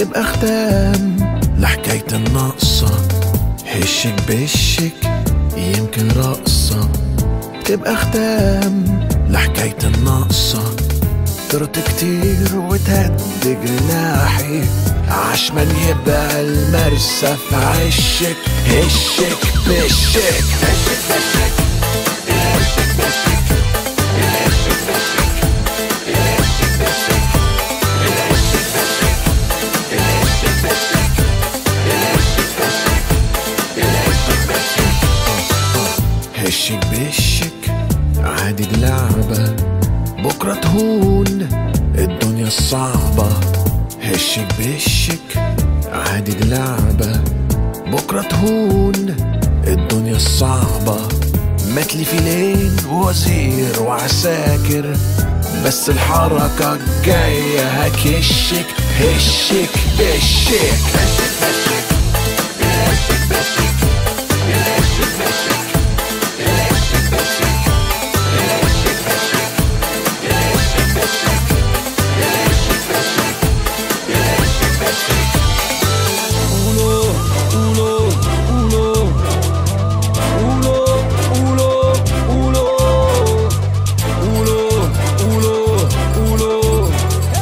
تبقى ختام لحكاية الناقصة، هشك بشك يمكن رقصة. تبقى ختام لحكاية الناقصة، طرت كتير وتهد جناحي عشمان يبقى المرسى في عشك. هشك بشك هشك بشك هشك بشك هشك بشك هشك بشك هشك بشك هشك بشك هشك بشك هشك بشك عادي دي لعبة، بكرة تهون الدنيا الصعبة. هشك بشك عادي دي لعبة، بكرة تهون الدنيا الصعبة. ماتلي فيلين وزير وعساكر، بس الحركة الجاية هكشك. هشك بشك هشك بشك هشك بشك هشك بشك هشك بشك هشك بشك هشك بشك هشك بشك هشك بشك. قولوا قولوا قولوا قولوا قولوا قولوا قولوا قولوا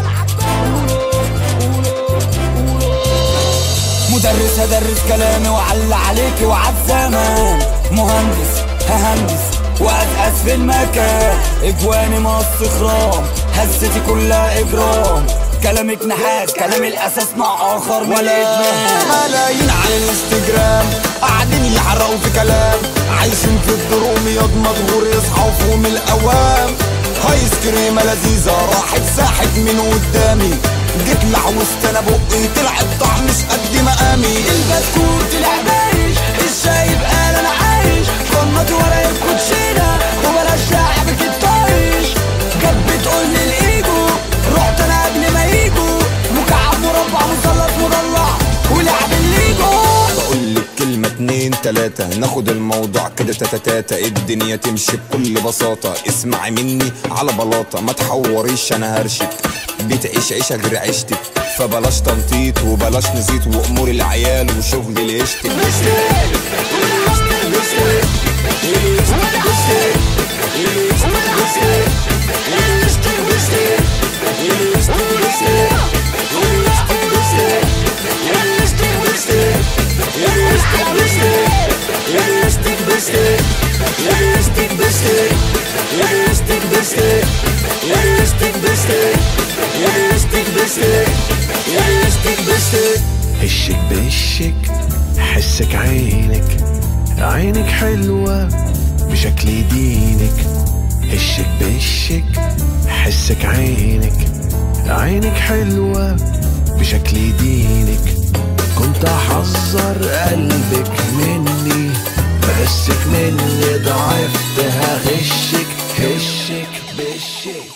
مدرس هدرس كلامي وعلى عليكي وعالزمان، مهندس ههندس وأدقس في المكان، اجواني مص خرام هزتي كلها اجرام، كلامك نحاس كلامي الاساس مع اخر ولا ملايين على الانستجرام قاعدين يحرقوا في كلام، عايشين في الدروم ياض مدغور يصحوا فيهم الاوام. هايس كريمه لذيذه راحت ساحت من قدامي، جيت لحوست انا بقي طلع الطعم مش قد مقامي، البسكوت طلع بايش الشايب قال انا عايش، فنط ورا الكوتشينه وبلاش لعبك الطايش، جت بتقولي الايجو رحت انا قبل ما يجوا، مكعب مربع مثلث مضلع ولعب الليجو. بقولك كلمة 2 3 ناخد الموضوع كده تاتا، الدنيا تمشي بكل بساطة، اسمعي مني على بلاطة ما تحوريش انا هرشك، بتعيش عيشة غير عيشتك، فبلاش تنطيط وبلاش نزيط وامور العيال وشغل العيشتك. هشك بشك حسك عينك، عينك حلوة بشكل يدينك. هشك بشك حسك عينك، عينك حلوة بشكل يدينك. كنت احذر قلبك مني بسك مني ضعفت هغشك. هشك بشك